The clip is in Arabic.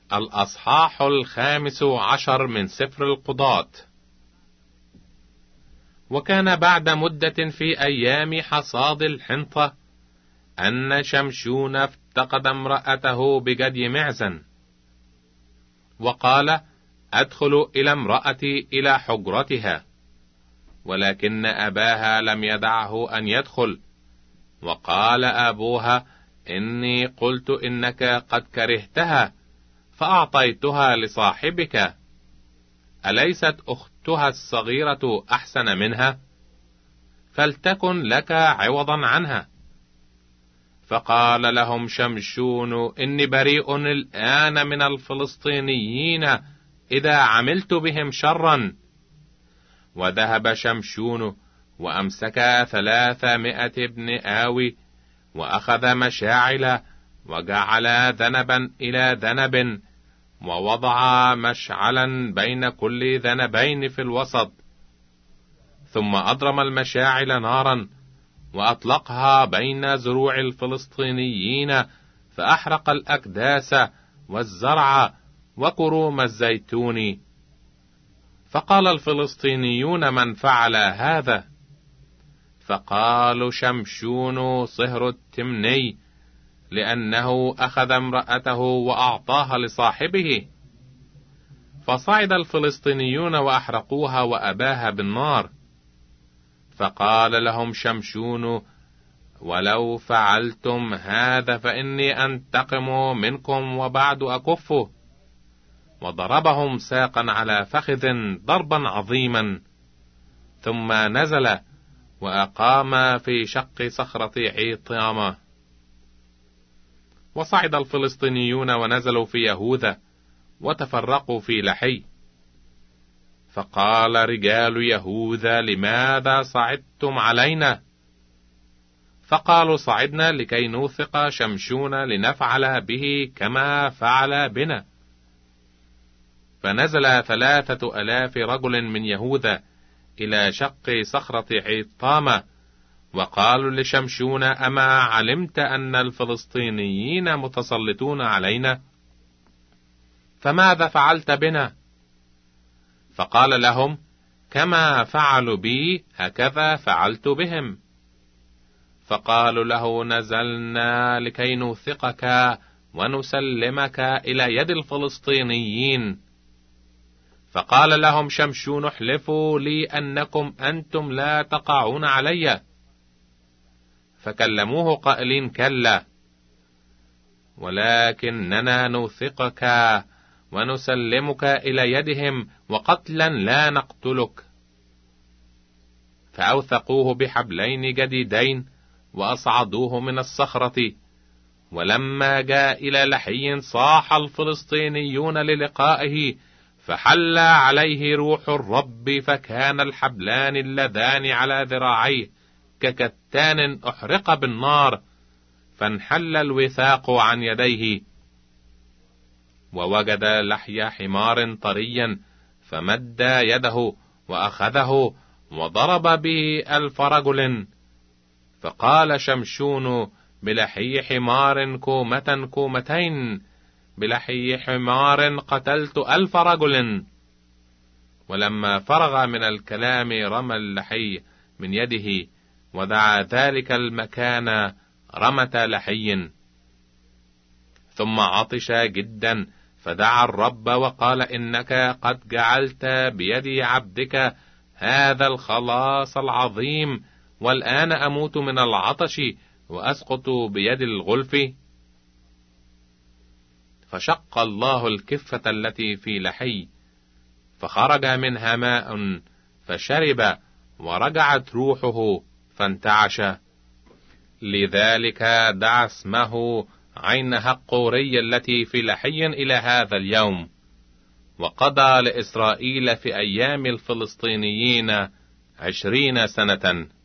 الأصحاح 15 من سفر القضاة. وكان بعد مدة في أيام حصاد الحنطة أن شمشون افتقد امرأته بجدي معزن، وقال: أدخل إلى امرأتي إلى حجرتها، ولكن أباها لم يدعه أن يدخل. وقال أبوها: إني قلت إنك قد كرهتها فأعطيتها لصاحبك، أليست أختها الصغيرة أحسن منها؟ فلتكن لك عوضا عنها. فقال لهم شمشون: إني بريء الآن من الفلسطينيين إذا عملت بهم شرا. وذهب شمشون وأمسك 300 ابن آوي، وأخذ مشاعل، وجعل ذنبا إلى ذنب، ووضع مشعلا بين كل ذنبين في الوسط، ثم أضرم المشاعل نارا وأطلقها بين زروع الفلسطينيين، فأحرق الأكداس والزرع وكروم الزيتون. فقال الفلسطينيون: من فعل هذا؟ فقالوا: شمشون صهر التمني، لأنه أخذ امرأته وأعطاها لصاحبه. فصعد الفلسطينيون وأحرقوها وأباها بالنار. فقال لهم شمشون: ولو فعلتم هذا فإني أنتقم منكم وبعد أكفه. وضربهم ساقا على فخذ ضربا عظيما، ثم نزل وأقام في شق صخرة عيطامة. وصعد الفلسطينيون ونزلوا في يهوذا وتفرقوا في لحي. فقال رجال يهوذا: لماذا صعدتم علينا؟ فقالوا: صعدنا لكي نوثق شمشون لنفعل به كما فعل بنا. فنزل 3000 رجل من يهوذا إلى شق صخرة عيطامة، وقالوا لشمشون: أما علمت أن الفلسطينيين متسلطون علينا؟ فماذا فعلت بنا؟ فقال لهم: كما فعلوا بي هكذا فعلت بهم. فقالوا له: نزلنا لكي نوثقك ونسلمك إلى يد الفلسطينيين. فقال لهم شمشون: احلفوا لي أنكم أنتم لا تقعون علي. فكلموه قائلين: كلا، ولكننا نوثقك ونسلمك إلى يدهم، وقتلا لا نقتلك. فأوثقوه بحبلين جديدين وأصعدوه من الصخرة. ولما جاء إلى لحي صاح الفلسطينيون للقائه، فحل عليه روح الرب، فكان الحبلان اللذان على ذراعيه ككتان أحرق بالنار، فانحل الوثاق عن يديه. ووجد لحي حمار طريا، فمد يده وأخذه وضرب به 1000 رجل. فقال شمشون: بلحي حمار كومة كومتين، بلحي حمار قتلت 1000 رجل. ولما فرغ من الكلام رمى اللحي من يده، ودعا ذلك المكان رمة لحي. ثم عطش جدا، فدعا الرب وقال: إنك قد جعلت بيد عبدك هذا الخلاص العظيم، والآن أموت من العطش وأسقط بيد الغلف. فشق الله الكفة التي في لحي، فخرج منها ماء فشرب، ورجعت روحه فانتعش. لذلك دعا اسمه عين حقوري التي في لحي إلى هذا اليوم. وقضى لإسرائيل في أيام الفلسطينيين 20 سنة.